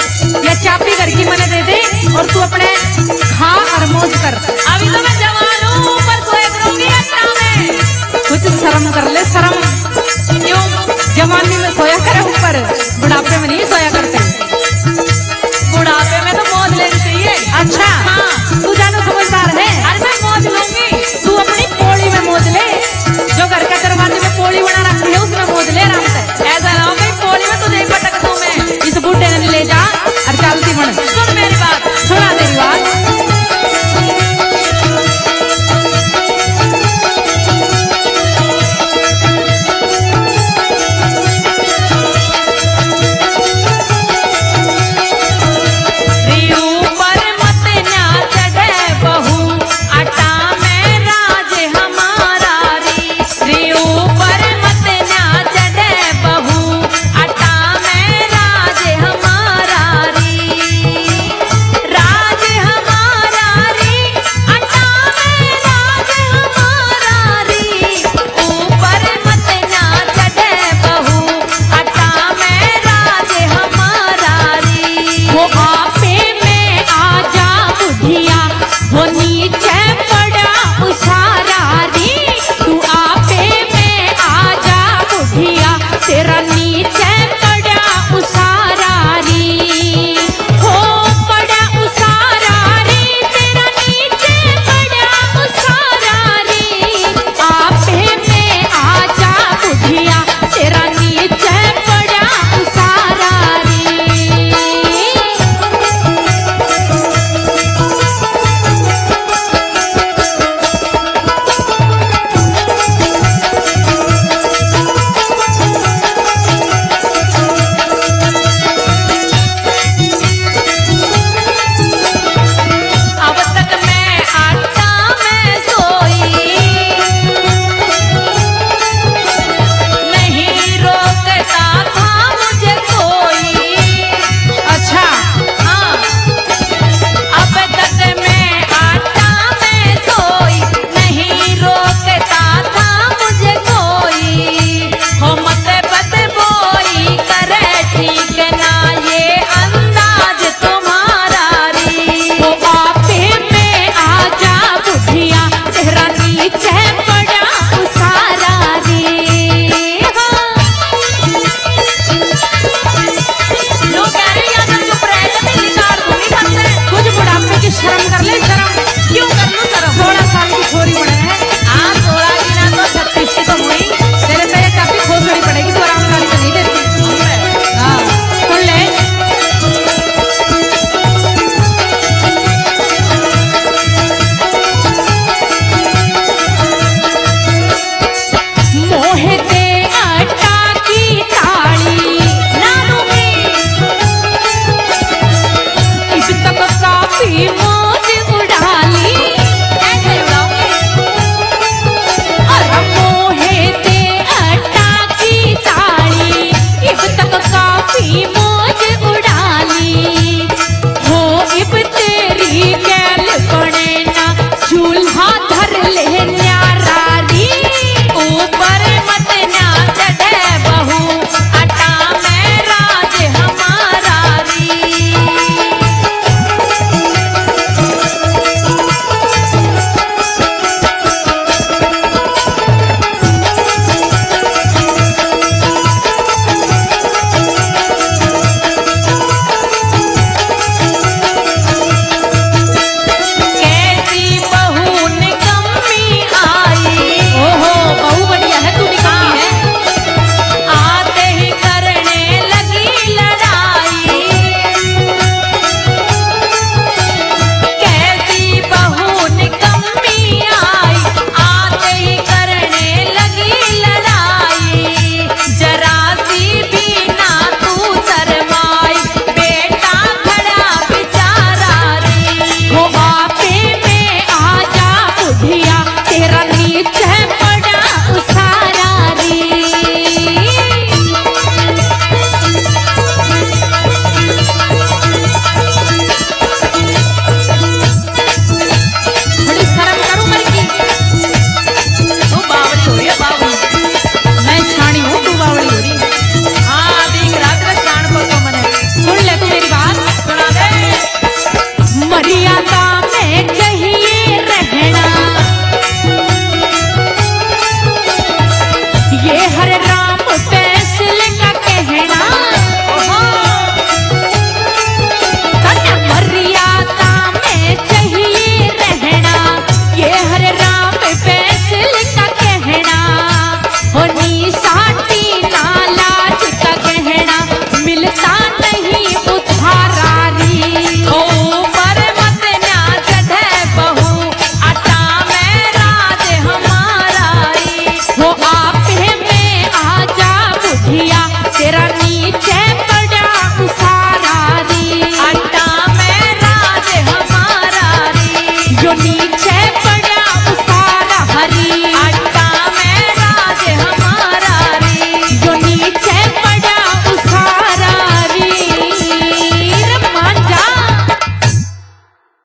या चाबी घर की मैंने दे दे और तू अपने खा और मौज कर। अभी तो मैं जवान हूँ, पर सोया करूंगी अट्टा में। कुछ शर्म कर ले, शर्म। क्यों? जवानी में सोया करे ऊपर, बुढ़ापे में नहीं सोया करते। बुढ़ापे में तो मौज लेनी चाहिए। अच्छा हाँ। तू ज्यादा समझदार है। अरे मैं मौज लूंगी। तू अपनी पोड़ी में मौज ले, जो घर के दरवाजे में पोड़ी बना रखी है उसमें मौज ले आराम से। ऐसा ना हो कहीं पोड़ी में तुझे ही पटक दूं मैं। इस बूढ़े ने ले जा और चलती बन। सुन मेरी बात। सुना तेरी बात। जो नीचा